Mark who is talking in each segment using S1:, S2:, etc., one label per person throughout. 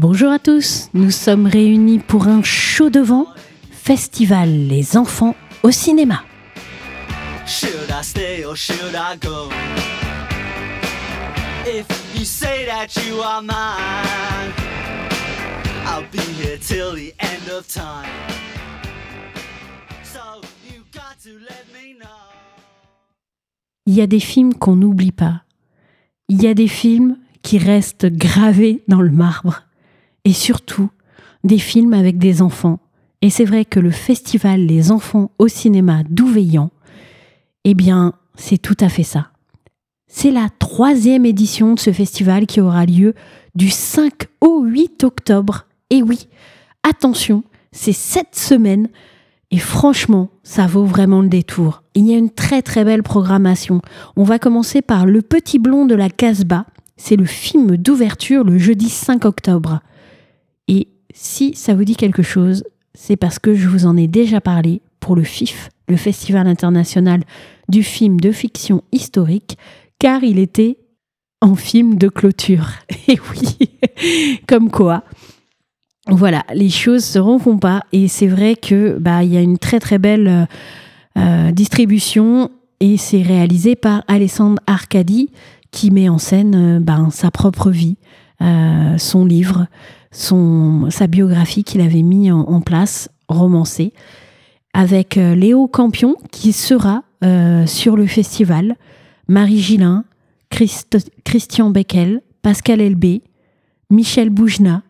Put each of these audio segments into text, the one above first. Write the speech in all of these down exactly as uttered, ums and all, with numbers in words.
S1: Bonjour à tous, nous sommes réunis pour un chaud de vent, festival Les Enfants au cinéma. Should I stay or should I go? If you say that you are mine, I'll be here till the end of time. So you got to let me know. Il y a des films qu'on n'oublie pas. Il y a des films qui restent gravés dans le marbre. Et surtout, des films avec des enfants. Et c'est vrai que le festival Les Enfants au cinéma d'Ouveillan, eh bien, c'est tout à fait ça. C'est la troisième édition de ce festival qui aura lieu du cinq au huit octobre. Et oui, attention, c'est cette semaine. Et franchement, ça vaut vraiment le détour. Il y a une très très belle programmation. On va commencer par Le Petit Blond de la Casbah. C'est le film d'ouverture le jeudi cinq octobre. Et si ça vous dit quelque chose, c'est parce que je vous en ai déjà parlé pour le F I F, le Festival international du film de fiction historique, car il était en film de clôture. Et oui, comme quoi, voilà, les choses se rencontrent pas. Et c'est vrai que bah, y a une très très belle euh, distribution et c'est réalisé par Alessandre Arcadi qui met en scène euh, bah, sa propre vie, euh, son livre, Son, sa biographie qu'il avait mis en, en place, romancée, avec euh, Léo Campion qui sera euh, sur le festival, Marie Gillin, Christ, Christian Beckel, Pascal Elbé, Michel Boujna.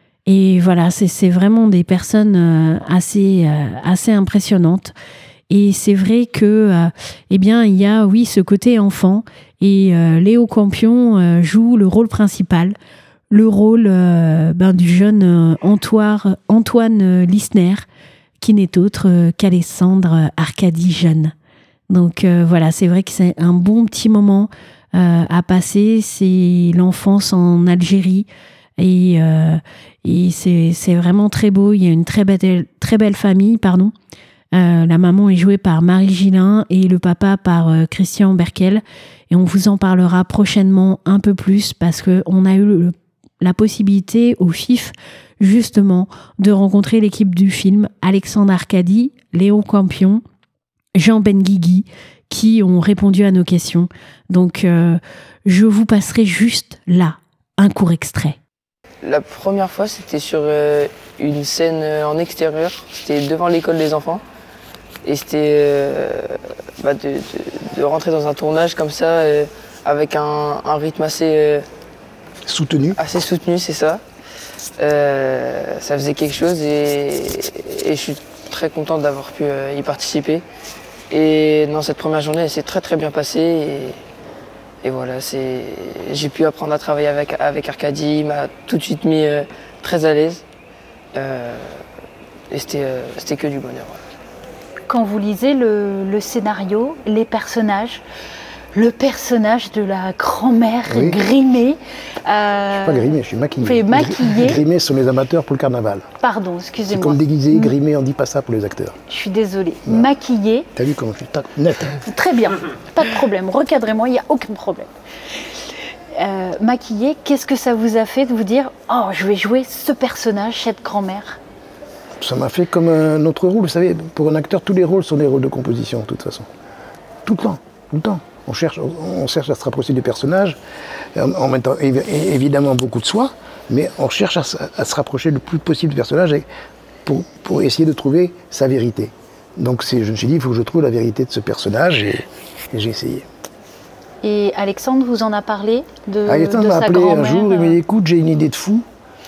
S1: Et voilà, c'est, c'est vraiment des personnes euh, assez, euh, assez impressionnantes. Et c'est vrai que, euh, eh bien, il y a, oui, ce côté enfant. Et euh, Léo Campion euh, joue le rôle principal. Le rôle euh, ben, du jeune euh, Antoine, Antoine euh, Lissner, qui n'est autre euh, qu'Alessandre Arcadi jeune. Donc euh, voilà, c'est vrai que c'est un bon petit moment euh, à passer. C'est l'enfance en Algérie et, euh, et c'est, c'est vraiment très beau. Il y a une très belle, très belle famille, pardon. Euh, la maman est jouée par Marie Gillin et le papa par euh, Christian Berkel. Et on vous en parlera prochainement un peu plus parce qu'on a eu le la possibilité au F I F, justement, de rencontrer l'équipe du film, Alexandre Arcadi, Léo Campion, Jean Benguigui, qui ont répondu à nos questions. Donc, euh, je vous passerai juste là, un court extrait.
S2: La première fois, c'était sur euh, une scène en extérieur, c'était devant l'école des enfants. Et c'était euh, bah, de, de, de rentrer dans un tournage comme ça, euh, avec un, un rythme assez... Euh,
S3: Soutenu.
S2: Assez soutenu, c'est ça. Euh, ça faisait quelque chose et, et je suis très content d'avoir pu euh, y participer. Et dans cette première journée, elle s'est très très bien passée. Et, et voilà, c'est, j'ai pu apprendre à travailler avec, avec Arcadi, il m'a tout de suite mis euh, très à l'aise. Euh, et c'était, euh, c'était que du bonheur. Voilà.
S4: Quand vous lisez le, le scénario, les personnages, le personnage de la grand-mère oui. grimée.
S3: Euh, je ne suis pas grimée, je suis maquillée.
S4: Fait maquillée.
S3: Grimée sont les amateurs pour le carnaval.
S4: Pardon, excusez-moi.
S3: C'est comme déguisé, grimé, on ne dit pas ça pour les acteurs.
S4: Je suis désolée. Ouais. Maquillée.
S3: T'as vu comment je suis net.
S4: Très bien, pas de problème. Recadrez-moi, il n'y a aucun problème. Euh, maquillée, qu'est-ce que ça vous a fait de vous dire « Oh, je vais jouer ce personnage, cette grand-mère » ?
S3: Ça m'a fait comme un autre rôle. Vous savez, pour un acteur, tous les rôles sont des rôles de composition, de toute façon. Tout le temps, tout le temps. On cherche, on cherche à se rapprocher du personnage, en même temps évidemment beaucoup de soi, mais on cherche à, à se rapprocher le plus possible du personnage pour, pour essayer de trouver sa vérité. Donc c'est, je me suis dit, il faut que je trouve la vérité de ce personnage et, et j'ai essayé.
S4: Et Alexandre vous en a parlé de,
S3: Alexandre
S4: de
S3: m'a
S4: sa
S3: appelé
S4: grand-mère.
S3: Un jour, il m'a dit, écoute, j'ai une idée de fou,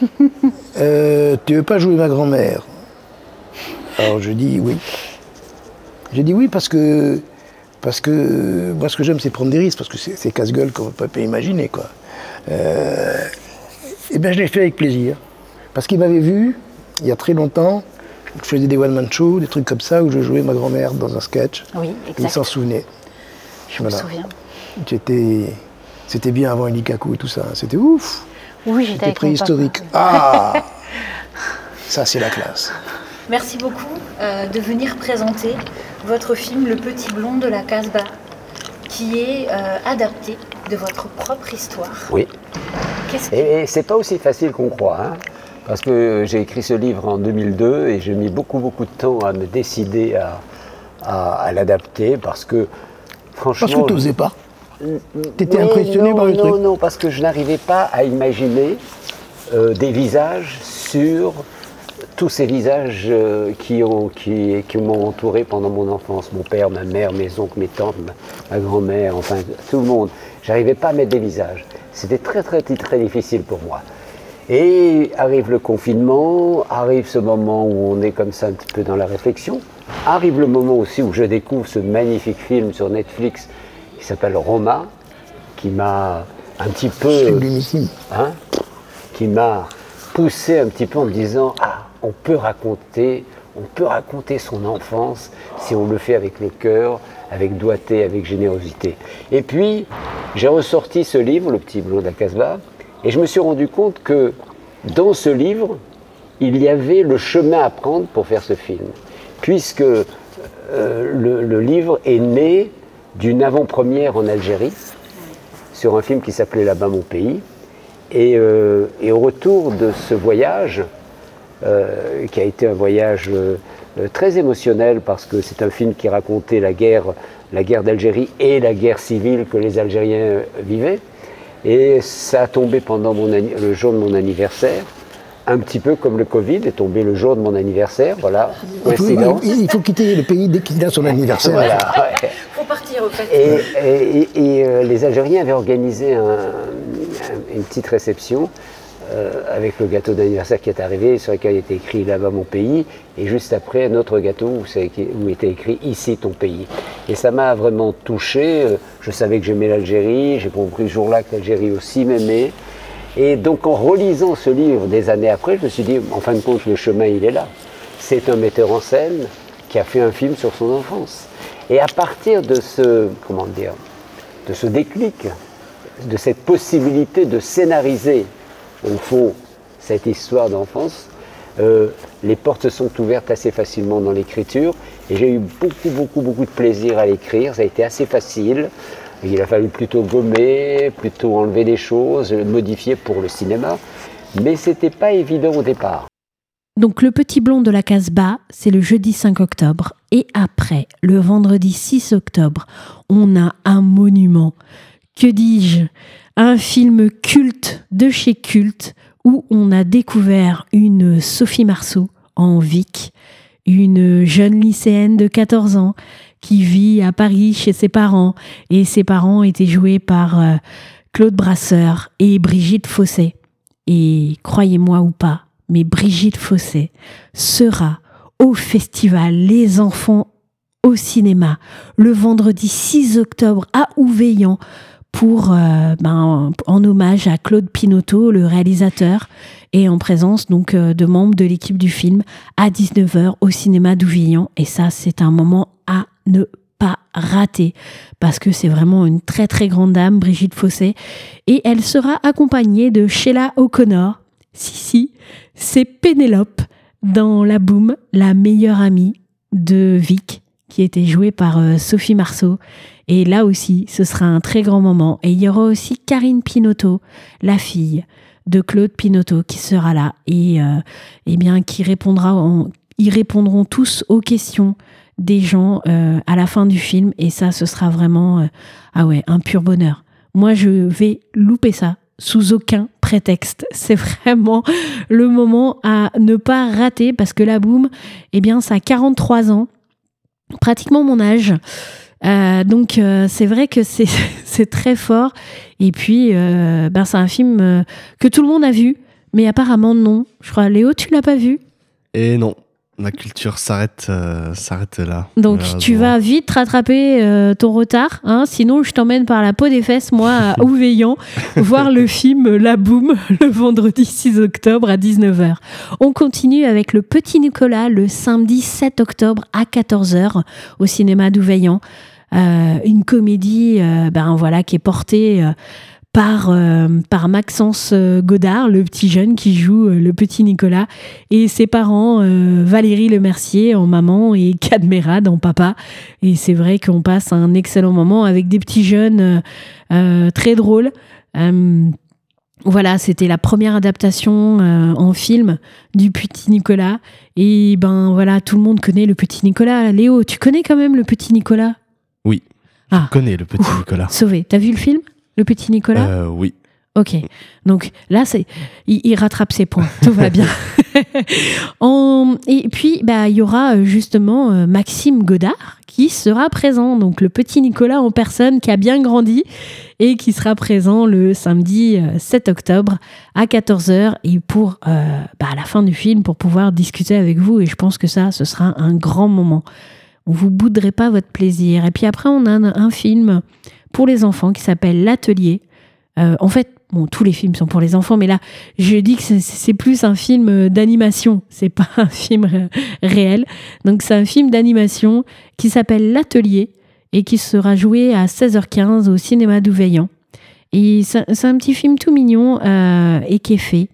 S3: euh, tu veux pas jouer ma grand-mère ? Alors je dis oui. J'ai dit oui parce que Parce que moi, ce que j'aime, c'est prendre des risques, parce que c'est, c'est casse-gueule qu'on ne peut pas imaginer, quoi. Euh, et bien, je l'ai fait avec plaisir. Parce qu'il m'avait vu, il y a très longtemps, je faisais des one-man shows, des trucs comme ça, où je jouais ma grand-mère dans un sketch.
S4: Oui, exact.
S3: Il s'en souvenait.
S4: Je voilà. me souviens.
S3: J'étais, c'était bien avant Elikaku et tout ça. C'était ouf.
S4: Oui, j'étais avec
S3: préhistorique.
S4: Mon papa.
S3: Ah ça, c'est la classe.
S4: Merci beaucoup euh, de venir présenter votre film Le Petit Blond de la Casbah, qui est euh, adapté de votre propre histoire.
S5: Oui.
S4: Qu'est-ce que...
S5: Et, et c'est pas aussi facile qu'on croit. Hein. Parce que j'ai écrit ce livre en deux mille deux et j'ai mis beaucoup, beaucoup de temps à me décider à, à, à l'adapter parce que, franchement...
S3: Parce que tu n'osais pas. T'étais
S5: Oui,
S3: impressionné
S5: non,
S3: par le
S5: non,
S3: truc.
S5: Non, non, parce que je n'arrivais pas à imaginer euh, des visages sur tous ces visages euh, qui, ont, qui, qui m'ont entouré pendant mon enfance. Mon père, ma mère, mes oncles, mes tantes, ma, ma grand-mère, enfin tout le monde. J'arrivais pas à mettre des visages. C'était très, très, très difficile pour moi. Et arrive le confinement, arrive ce moment où on est comme ça un petit peu dans la réflexion. Arrive le moment aussi où je découvre ce magnifique film sur Netflix qui s'appelle Roma, qui m'a un petit peu...
S3: Sublimissime.
S5: Hein, qui m'a poussé un petit peu en me disant « Ah, on peut raconter, on peut raconter son enfance si on le fait avec le cœur, avec doigté, avec générosité. » Et puis, j'ai ressorti ce livre, Le Petit Blond de la Casbah, et je me suis rendu compte que dans ce livre, il y avait le chemin à prendre pour faire ce film. Puisque euh, le, le livre est né d'une avant-première en Algérie, sur un film qui s'appelait Là-bas mon pays. Et, euh, et au retour de ce voyage, euh, qui a été un voyage euh, très émotionnel, parce que c'est un film qui racontait la guerre, la guerre d'Algérie et la guerre civile que les Algériens vivaient. Et ça a tombé pendant mon, le jour de mon anniversaire, un petit peu comme le Covid est tombé le jour de mon anniversaire, voilà, coïncidence.
S3: Il faut, il faut quitter le pays dès qu'il a son anniversaire.
S5: Voilà, ouais.
S4: Faut partir au fait.
S5: Et, et, et, et euh, les Algériens avaient organisé un, un, une petite réception euh, avec le gâteau d'anniversaire qui est arrivé, sur lequel il était écrit « Là-bas mon pays », et juste après un autre gâteau où, où était écrit « Ici ton pays ». Et ça m'a vraiment touché. Je savais que j'aimais l'Algérie, j'ai compris ce jour-là que l'Algérie aussi m'aimait. Et donc en relisant ce livre des années après, je me suis dit, en fin de compte, le chemin il est là. C'est un metteur en scène qui a fait un film sur son enfance. Et à partir de ce, comment dire, de ce déclic, de cette possibilité de scénariser, au fond, cette histoire d'enfance, euh, les portes se sont ouvertes assez facilement dans l'écriture. Et j'ai eu beaucoup, beaucoup, beaucoup de plaisir à l'écrire. Ça a été assez facile. Il a fallu plutôt gommer, plutôt enlever des choses, modifier pour le cinéma. Mais c'était pas évident au départ.
S1: Donc Le Petit Blond de la Casbah, c'est le jeudi cinq octobre. Et après, le vendredi six octobre, on a un monument. Que dis-je ? Un film culte de chez culte où on a découvert une Sophie Marceau en Vic, une jeune lycéenne de quatorze ans qui vit à Paris chez ses parents. Et ses parents étaient joués par euh, Claude Brasseur et Brigitte Fossé. Et croyez-moi ou pas, mais Brigitte Fossé sera au festival Les Enfants au cinéma le vendredi six octobre à Ouveillan pour, euh, ben, en hommage à Claude Pinoteau, le réalisateur, et en présence donc euh, de membres de l'équipe du film à dix-neuf heures au cinéma d'Ouveillan. Et ça, c'est un moment à ne pas rater parce que c'est vraiment une très très grande dame, Brigitte Fossé, et elle sera accompagnée de Sheila O'Connor. Si, si, c'est Pénélope dans La Boum, la meilleure amie de Vic, qui était jouée par euh, Sophie Marceau. Et là aussi, ce sera un très grand moment. Et il y aura aussi Karine Pinoteau, la fille de Claude Pinoteau, qui sera là et euh, eh bien, qui répondra, en, ils répondront tous aux questions des gens euh, à la fin du film. Et ça, ce sera vraiment euh, ah ouais, un pur bonheur. Moi, je vais louper ça sous aucun prétexte. C'est vraiment le moment à ne pas rater parce que La Boum, eh bien, ça a quarante-trois ans, pratiquement mon âge. Euh, donc euh, c'est vrai que c'est, c'est très fort. Et puis, euh, ben, c'est un film euh, que tout le monde a vu, mais apparemment non. Je crois, Léo, tu l'as pas vu ?
S6: Et non. Ma culture s'arrête, euh, s'arrête là.
S1: Donc tu vas vite rattraper euh, ton retard, hein, sinon je t'emmène par la peau des fesses, moi, à Ouveillan, voir le film La Boum le vendredi six octobre à dix-neuf heures. On continue avec Le Petit Nicolas le samedi sept octobre à quatorze heures au cinéma d'Ouveillan. Euh, une comédie euh, ben, voilà, qui est portée... Euh, Par, euh, par Maxence Godard, le petit jeune qui joue euh, le petit Nicolas, et ses parents, euh, Valérie Lemercier en maman et Cadmerade en papa. Et c'est vrai qu'on passe un excellent moment avec des petits jeunes euh, euh, très drôles. Euh, Voilà, c'était la première adaptation euh, en film du Petit Nicolas. Et ben voilà, tout le monde connaît le Petit Nicolas. Léo, tu connais quand même le Petit Nicolas ?
S6: Oui,
S1: Ah.
S6: je connais le Petit
S1: Ouf,
S6: Nicolas.
S1: Sauvé. T'as vu le film, le Petit Nicolas ?
S6: Euh, oui.
S1: Ok, donc là, c'est, il, il rattrape ses points, tout va bien. en, et puis, bah, il y aura justement euh, Maxime Godard qui sera présent, donc le petit Nicolas en personne qui a bien grandi et qui sera présent le samedi euh, sept octobre à quatorze heures et pour, euh, bah, à la fin du film, pour pouvoir discuter avec vous. Et je pense que ça, ce sera un grand moment. On vous bouderait pas votre plaisir. Et puis après, on a un, un film pour les enfants qui s'appelle L'Atelier. Euh, en fait, bon, tous les films sont pour les enfants, mais là, je dis que c'est, c'est plus un film d'animation, c'est pas un film ré- réel. Donc, c'est un film d'animation qui s'appelle L'Atelier et qui sera joué à seize heures quinze au cinéma d'Ouveillan. Et c'est, c'est un petit film tout mignon euh, et qui est fait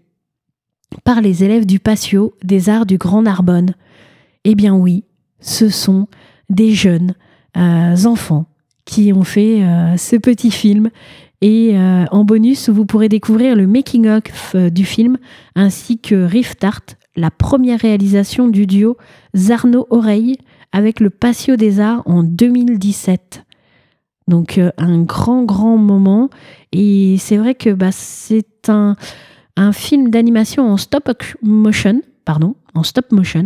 S1: par les élèves du Patio des Arts du Grand Narbonne. Eh bien oui, ce sont des jeunes euh, enfants qui ont fait euh, ce petit film. Et euh, en bonus, vous pourrez découvrir le making-of euh, du film, ainsi que Rift Art, la première réalisation du duo Zarno-Oreille avec le Patio des Arts en deux mille dix-sept. Donc euh, un grand, grand moment. Et c'est vrai que bah, c'est un, un film d'animation en stop motion, pardon, en stop motion.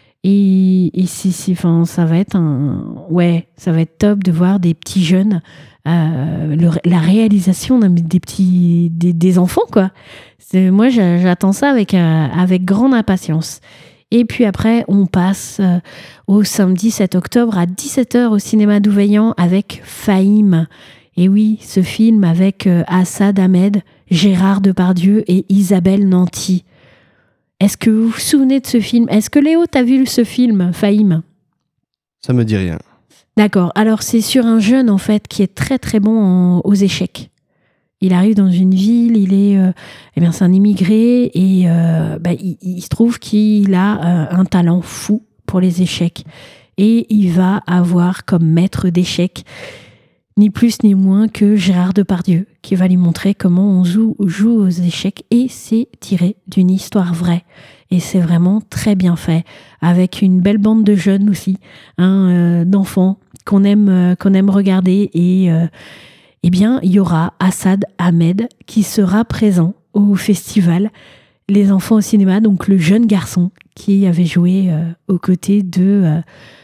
S1: Et, et c'est, c'est, enfin, ça va être un, ouais, ça va être top de voir des petits jeunes. Euh, le, la réalisation d'un, des petits des, des enfants quoi. C'est, moi j'attends ça avec euh, avec grande impatience. Et puis après on passe euh, au samedi sept octobre à dix-sept heures au cinéma d'Ouveillan avec Fahim. Et oui, ce film avec euh, Assad Ahmed, Gérard Depardieu et Isabelle Nanty. Est-ce que vous vous souvenez de ce film ? Est-ce que Léo t'as vu ce film, Fahim ?
S6: Ça me dit rien.
S1: D'accord. Alors, c'est sur un jeune, en fait, qui est très, très bon en, aux échecs. Il arrive dans une ville, il est... Euh, eh bien, c'est un immigré et euh, bah, il, il se trouve qu'il a euh, un talent fou pour les échecs. Et il va avoir comme maître d'échecs ni plus ni moins que Gérard Depardieu, qui va lui montrer comment on joue, joue aux échecs. Et c'est tiré d'une histoire vraie. Et c'est vraiment très bien fait, avec une belle bande de jeunes aussi, hein, euh, d'enfants qu'on aime, euh, qu'on aime regarder. Et euh, eh bien, il y aura Assad Ahmed qui sera présent au festival Les Enfants au cinéma, donc le jeune garçon qui avait joué euh, aux côtés de, euh,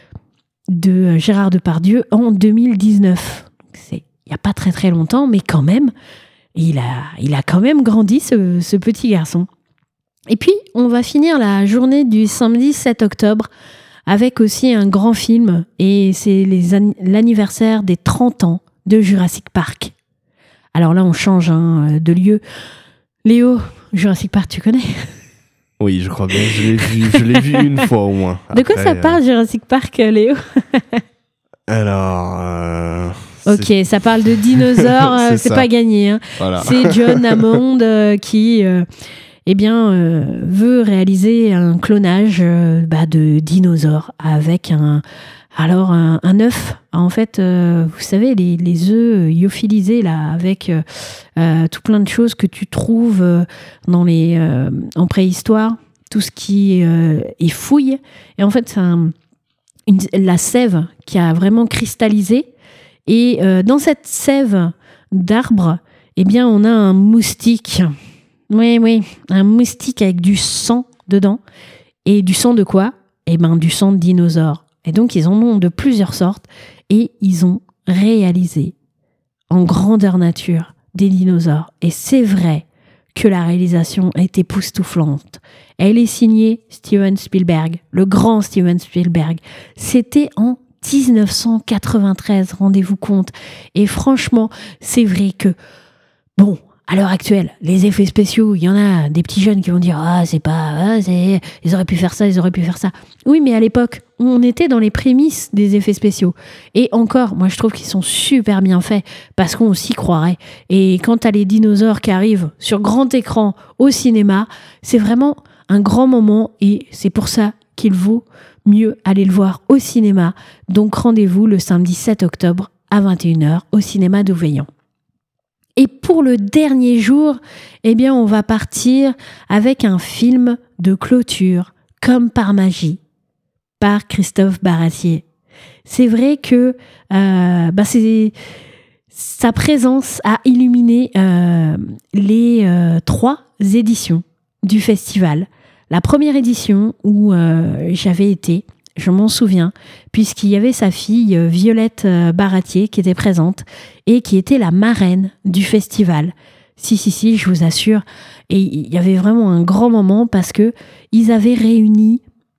S1: de Gérard Depardieu en deux mille dix-neuf. Donc c'est il n'y a pas très très longtemps, mais quand même, il a, il a quand même grandi ce, ce petit garçon. Et puis, on va finir la journée du samedi sept octobre avec aussi un grand film, et c'est les an- l'anniversaire des trente ans de Jurassic Park. Alors là, on change hein, de lieu. Léo, Jurassic Park, tu connais ?
S6: Oui, je crois bien, je l'ai vu, je l'ai vu une fois au moins.
S1: De quoi
S6: Après,
S1: ça parle,
S6: euh...
S1: Jurassic Park, Léo ?
S6: Alors... Euh...
S1: Ok,
S6: c'est...
S1: ça parle de dinosaures,
S6: c'est,
S1: c'est
S6: ça.
S1: pas gagné. Hein.
S6: Voilà.
S1: C'est John Hammond euh, qui... Euh, eh bien, euh, veut réaliser un clonage euh, bah, de dinosaures avec un, alors un, un œuf. En fait, euh, vous savez, les, les œufs lyophilisés là, avec euh, euh, tout plein de choses que tu trouves euh, dans les, euh, en préhistoire, tout ce qui euh, est fouille. Et en fait, c'est un, une, la sève qui a vraiment cristallisé. Et euh, dans cette sève d'arbre, eh bien, on a un moustique. Oui, oui, un moustique avec du sang dedans. Et du sang de quoi ? Eh bien, du sang de dinosaures. Et donc, ils en ont de plusieurs sortes. Et ils ont réalisé en grandeur nature des dinosaures. Et c'est vrai que la réalisation est époustouflante. Elle est signée Steven Spielberg, le grand Steven Spielberg. C'était en dix-neuf cent quatre-vingt-treize, rendez-vous compte. Et franchement, c'est vrai que, bon... À l'heure actuelle, les effets spéciaux, il y en a des petits jeunes qui vont dire « Ah, c'est pas... Ah, c'est... Ils auraient pu faire ça, ils auraient pu faire ça. » Oui, mais à l'époque, on était dans les prémices des effets spéciaux. Et encore, moi, je trouve qu'ils sont super bien faits parce qu'on s'y croirait. Et quand t'as les dinosaures qui arrivent sur grand écran au cinéma, c'est vraiment un grand moment et c'est pour ça qu'il vaut mieux aller le voir au cinéma. Donc, rendez-vous le samedi sept octobre à vingt et une heures au cinéma d'Ouveillan. Et pour le dernier jour, eh bien, on va partir avec un film de clôture, Comme par magie, par Christophe Baratier. C'est vrai que euh, bah c'est, sa présence a illuminé euh, les euh, trois éditions du festival. La première édition où euh, j'avais été, je m'en souviens, puisqu'il y avait sa fille euh, Violette euh, Baratier qui était présente et qui était la marraine du festival. Si, si, si, je vous assure. Et il y avait vraiment un grand moment parce que ils avaient réuni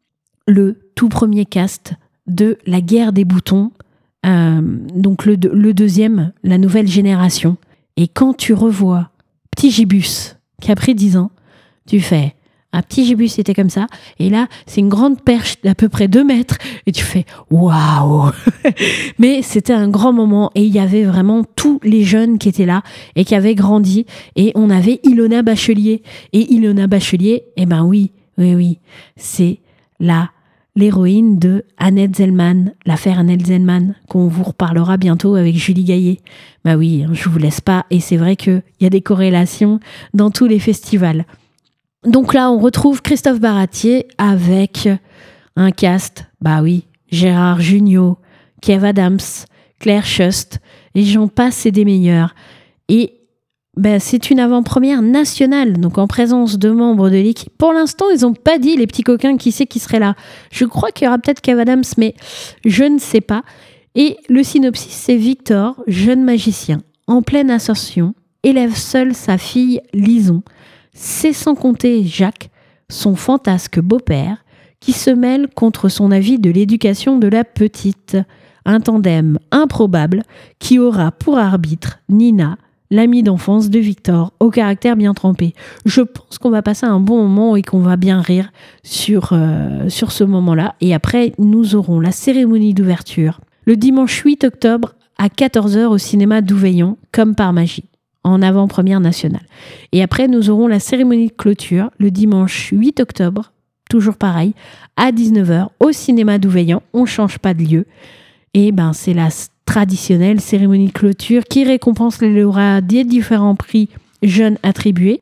S1: le tout premier cast de La Guerre des boutons, euh, donc le, le deuxième, la nouvelle génération. Et quand tu revois Petit Gibus, qui a pris dix ans, tu fais... Un Petit Gibus était comme ça, et là, c'est une grande perche d'à peu près deux mètres, et tu fais waouh. Mais c'était un grand moment, et il y avait vraiment tous les jeunes qui étaient là et qui avaient grandi, et on avait Ilona Bachelier. Et Ilona Bachelier, eh ben oui, oui, oui, c'est là l'héroïne de Annette Zellman, l'affaire Annette Zellman, qu'on vous reparlera bientôt avec Julie Gaillet. Bah oui, je vous laisse pas, et c'est vrai qu'il y a des corrélations dans tous les festivals. Donc là, on retrouve Christophe Baratier avec un cast, bah oui, Gérard Jugnot, Kev Adams, Claire Schust, et j'en passe, c'est des meilleurs. Et bah, c'est une avant-première nationale, donc en présence de membres de l'équipe. Pour l'instant, ils n'ont pas dit, les petits coquins, qui c'est qui serait là. Je crois qu'il y aura peut-être Kev Adams, mais je ne sais pas. Et le synopsis, c'est Victor, jeune magicien, en pleine ascension, élève seul sa fille Lison. C'est sans compter Jacques, son fantasque beau-père, qui se mêle contre son avis de l'éducation de la petite. Un tandem improbable qui aura pour arbitre Nina, l'amie d'enfance de Victor, au caractère bien trempé. Je pense qu'on va passer un bon moment et qu'on va bien rire sur, euh, sur ce moment-là. Et après, nous aurons la cérémonie d'ouverture le dimanche huit octobre à quatorze heures au cinéma Douveillon, Comme par magie, en avant-première nationale. Et après, nous aurons la cérémonie de clôture le dimanche huit octobre, toujours pareil, à dix-neuf heures au cinéma Douveillon. On ne change pas de lieu. Et ben, c'est la traditionnelle cérémonie de clôture qui récompense les lauréats des différents prix jeunes attribués.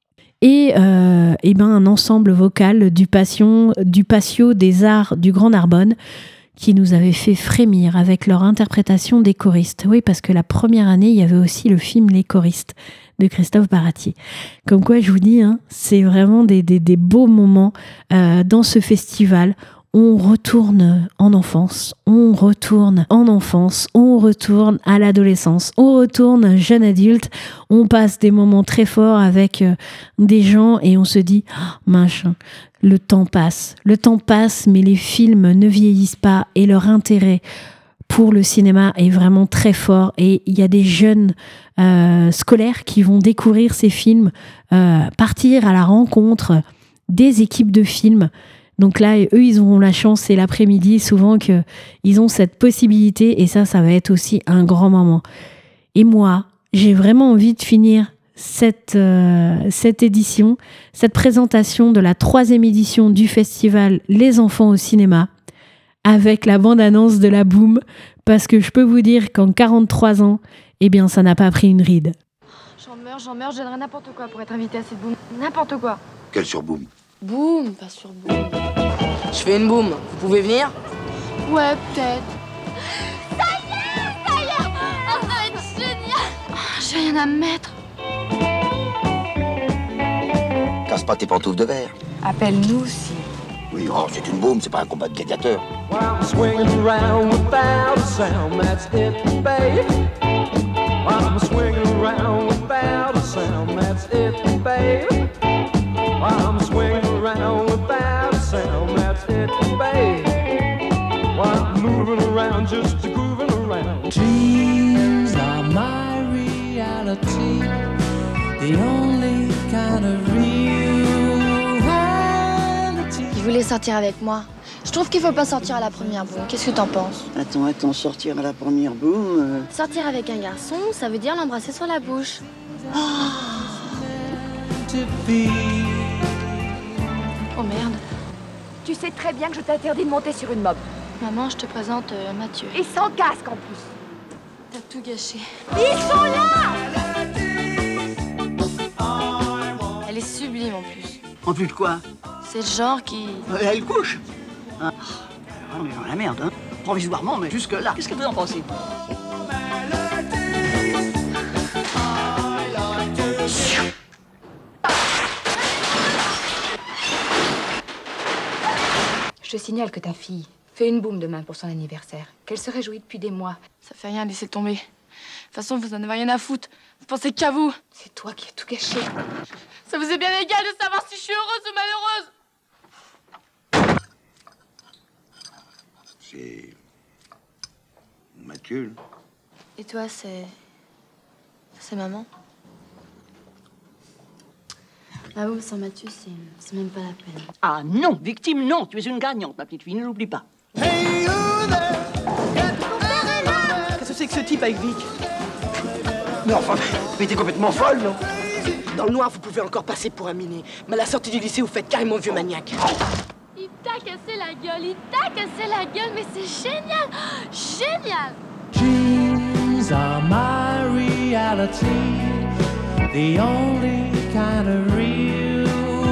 S1: Et, euh, et ben, un ensemble vocal du, passion, du patio des arts du Grand Narbonne qui nous avait fait frémir avec leur interprétation des choristes. Oui, parce que la première année, il y avait aussi le film Les choristes de Christophe Baratier. Comme quoi, je vous dis, hein, c'est vraiment des, des, des beaux moments euh, dans ce festival. On retourne en enfance, on retourne en enfance, on retourne à l'adolescence, on retourne jeune adulte, on passe des moments très forts avec euh, des gens et on se dit oh, « mince, le temps passe, le temps passe, mais les films ne vieillissent pas et leur intérêt pour le cinéma est vraiment très fort et il y a des jeunes euh, scolaires qui vont découvrir ces films, euh, partir à la rencontre des équipes de films. Donc là, eux, ils auront la chance, c'est l'après-midi, souvent qu'ils ont cette possibilité et ça, ça va être aussi un grand moment. Et moi, j'ai vraiment envie de finir cette, euh, cette édition, cette présentation de la troisième édition du festival Les Enfants au cinéma avec la bande-annonce de la Boom, parce que je peux vous dire qu'en quarante-trois ans, eh bien, ça n'a pas pris une ride.
S7: J'en meurs, j'en meurs, je donnerais n'importe quoi pour être invitée à cette Boom. N'importe quoi.
S8: Quelle sur Boom?
S7: Boom, pas sur Boom.
S2: Je fais une boom, vous pouvez venir?
S7: Ouais, peut-être.
S9: Ça y est, ça y est. Oh, ça va être génial.
S7: Oh, j'ai rien à me mettre.
S8: Casse pas tes pantoufles de verre.
S7: Appelle-nous si.
S8: Oui, oh, c'est une boom, c'est pas un combat de gladiateurs.
S10: I'm swinging around without a sound, that's it, babe. I'm swinging around without a sound, that's it, babe. I'm swinging around without a sound, that's it, babe. I'm moving around, just grooving around. Dreams are my reality, the only kind of reality.
S9: Il voulait sortir avec moi. Je trouve qu'il faut pas sortir à la première boum. Qu'est-ce que t'en penses?
S11: Attends, attends, sortir à la première boum euh...
S9: Sortir avec un garçon, ça veut dire l'embrasser sur la bouche.
S11: Oh,
S9: oh merde.
S12: Tu sais très bien que je t'interdis de monter sur une mob.
S9: Maman, je te présente euh, Mathieu.
S12: Et sans casque en plus.
S9: T'as tout gâché.
S12: Ils sont là!
S9: Elle est sublime en plus.
S11: En plus de quoi?
S9: C'est le genre qui...
S11: Euh, Elle couche hein. On est dans la merde, hein. Provisoirement, mais jusque-là. Qu'est-ce que vous en pensez?
S12: Je te signale que ta fille fait une boum demain pour son anniversaire, qu'elle se réjouit depuis des mois.
S9: Ça fait rien, laissez tomber. De toute façon, vous en avez rien à foutre. Vous pensez qu'à vous.
S12: C'est toi qui as tout gâché.
S9: Ça vous est bien égal de savoir si je suis heureuse ou malheureuse.
S8: C'est... Mathieu.
S9: Et toi, c'est... C'est maman? Ah oui, sans Mathieu, c'est... c'est même pas la peine.
S11: Ah non, victime, non. Tu es une gagnante, ma petite fille, ne l'oublie pas.
S10: Hey,
S11: Qu'est-ce que c'est que ce type avec Vic?
S13: Mais enfin, mais t'es complètement folle, non? Dans le noir, vous pouvez encore passer pour un miné. Mais à la sortie du lycée, vous faites carrément vieux maniaque.
S9: Il t'a cassé la gueule, il t'a cassé la gueule, mais c'est génial! Génial!
S10: dreams are my reality, the only kind of reality.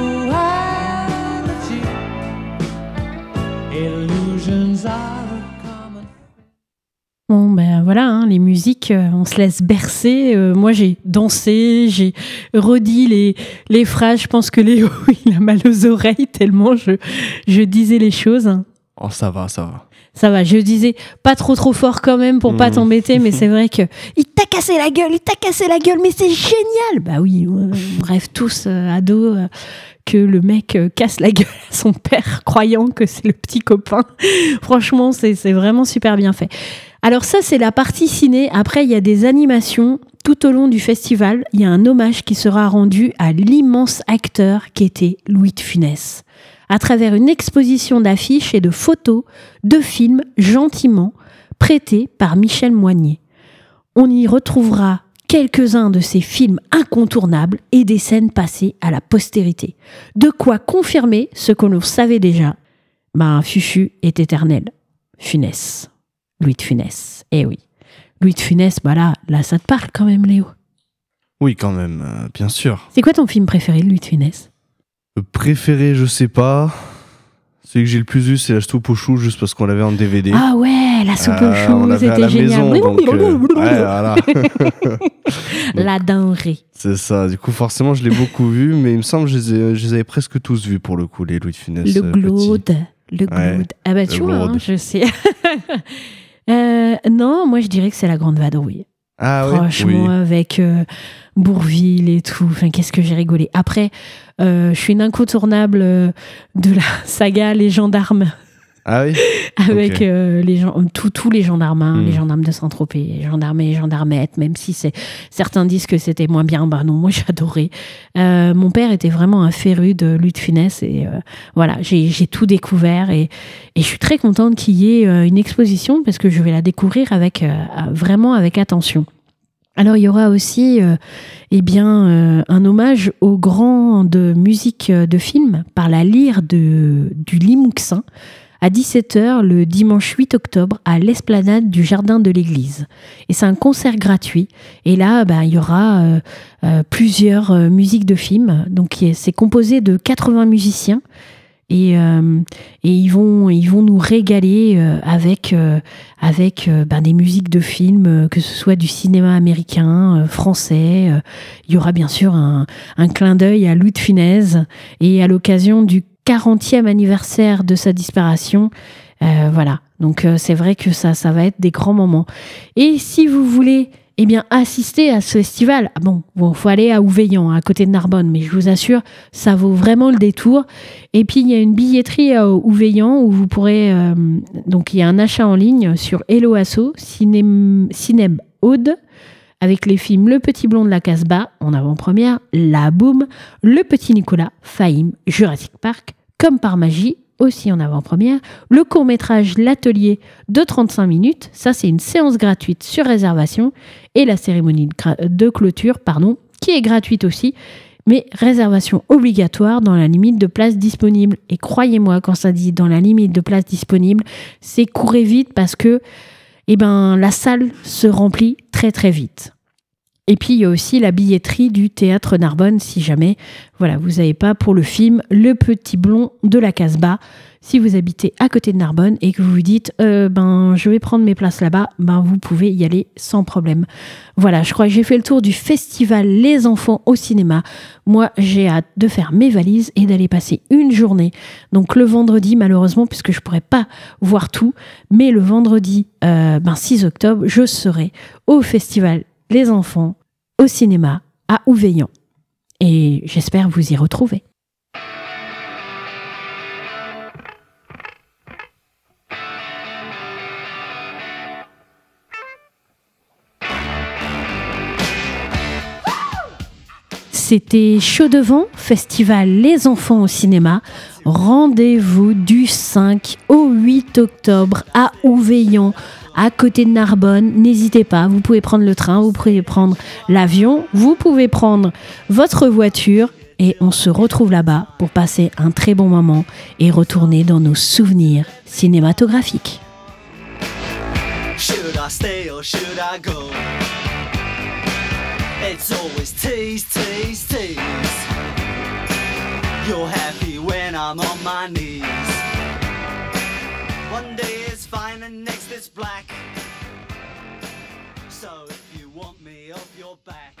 S10: Illusions are a common.
S1: Bon, ben voilà, hein, les musiques, euh, on se laisse bercer. Euh, moi, j'ai dansé, j'ai redit les, les phrases. Je pense que Léo, il a mal aux oreilles tellement je, je disais les choses.
S6: Oh, ça va, ça va.
S1: Ça va, je disais pas trop trop fort quand même pour mmh. pas t'embêter, mais c'est vrai que il t'a cassé la gueule, il t'a cassé la gueule, mais c'est génial. Bah oui, on rêve tous euh, ados euh, que le mec euh, casse la gueule à son père, croyant que c'est le petit copain. Franchement, c'est c'est vraiment super bien fait. Alors ça, c'est la partie ciné. Après, il y a des animations tout au long du festival. Il y a un hommage qui sera rendu à l'immense acteur qui était Louis de Funès, à travers une exposition d'affiches et de photos de films gentiment prêtés par Michel Moignet. On y retrouvera quelques-uns de ces films incontournables et des scènes passées à la postérité. De quoi confirmer ce que l'on savait déjà. Ben, Fufu est éternel. Funès. Louis de Funès. Eh oui. Louis de Funès, bah là, là, ça te parle quand même, Léo.
S6: Oui, quand même, euh, bien sûr.
S1: C'est quoi ton film préféré de Louis de Funès ?
S6: Le préféré, je sais pas. Celui que j'ai le plus vu, c'est La soupe aux choux, juste parce qu'on l'avait en D V D.
S1: Ah ouais, La soupe aux choux,
S6: euh,
S1: c'était génial.
S6: Maison, donc, euh, ouais, voilà.
S1: La denrée.
S6: C'est ça, du coup, forcément, je l'ai beaucoup vu, mais il me semble que je les, ai, je les avais presque tous vus, pour le coup, les Louis de Funès.
S1: Le Glaude.
S6: Petit.
S1: Le Glaude.
S6: Ouais,
S1: ah bah tu vois, hein, je sais. euh, non, moi je dirais que c'est La Grande Vadrouille.
S6: Ah
S1: Franchement,
S6: oui.
S1: avec euh, Bourvil et tout. Enfin, qu'est-ce que j'ai rigolé. Après, euh, je suis une incontournable euh, de la saga Les Gendarmes.
S6: Ah oui.
S1: Avec
S6: okay.
S1: euh, les gens, tous tous les gendarmes, hein,
S6: mm.
S1: les gendarmes de Saint-Tropez, les gendarmes et les gendarmettes, même si c'est, certains disent que c'était moins bien, bah non, moi j'adorais. Euh, mon père était vraiment un féru de Louis de Funès et euh, voilà, j'ai, j'ai tout découvert et, et je suis très contente qu'il y ait euh, une exposition parce que je vais la découvrir avec, euh, vraiment avec attention. Alors il y aura aussi euh, eh bien, euh, un hommage aux grands de musique de film par la lyre de, du Limouxin, à dix-sept heures le dimanche huit octobre à l'esplanade du jardin de l'église. Et c'est un concert gratuit. Et là, bah, il y aura euh, euh, plusieurs euh, musiques de films. Donc c'est composé de quatre-vingts musiciens. Et, euh, et ils, vont, ils vont nous régaler euh, avec, euh, avec euh, ben, des musiques de films, euh, que ce soit du cinéma américain, euh, français. Euh, il y aura bien sûr un, un clin d'œil à Louis de Funès. Et à l'occasion du quarantième anniversaire de sa disparition. Euh, voilà, donc euh, c'est vrai que ça, ça va être des grands moments. Et si vous voulez eh bien, assister à ce festival, ah bon, bon, faut aller à Ouveillan, à côté de Narbonne, mais je vous assure, ça vaut vraiment le détour. Et puis, il y a une billetterie à Ouveillan où vous pourrez... Euh, donc, il y a un achat en ligne sur Hello Asso, Cinem, Cinem Aude, avec les films Le Petit Blond de la Casbah, en avant-première, La Boum, Le Petit Nicolas, Fahim, Jurassic Park, Comme par magie, aussi en avant-première, le court-métrage L'Atelier de trente-cinq minutes, ça c'est une séance gratuite sur réservation, et la cérémonie de, gra- de clôture, pardon, qui est gratuite aussi, mais réservation obligatoire dans la limite de places disponibles. Et croyez-moi, quand ça dit dans la limite de places disponibles, c'est courez vite parce que eh ben, la salle se remplit très très vite. Et puis il y a aussi la billetterie du théâtre Narbonne, si jamais voilà, vous n'avez pas pour le film Le Petit Blond de la Casbah. Si vous habitez à côté de Narbonne et que vous vous dites euh, ben je vais prendre mes places là-bas, ben vous pouvez y aller sans problème. Voilà, je crois que j'ai fait le tour du festival Les Enfants au cinéma. Moi, j'ai hâte de faire mes valises et d'aller passer une journée. Donc le vendredi, malheureusement, puisque je pourrais pas voir tout, mais le vendredi euh, ben, six octobre, je serai au festival Les Enfants au cinéma à Ouveillan. Et j'espère vous y retrouver. C'était Chaud Devant, festival Les Enfants au cinéma. Rendez-vous du cinq au huit octobre à Ouveillan, à côté de Narbonne. N'hésitez pas, vous pouvez prendre le train, vous pouvez prendre l'avion, vous pouvez prendre votre voiture et on se retrouve là-bas pour passer un très bon moment et retourner dans nos souvenirs cinématographiques.
S10: Should I stay or should I go? It's always tease, tease, tease. You're happy when I'm on my knees. One day it's fine and next it's black. So if you want me off your back,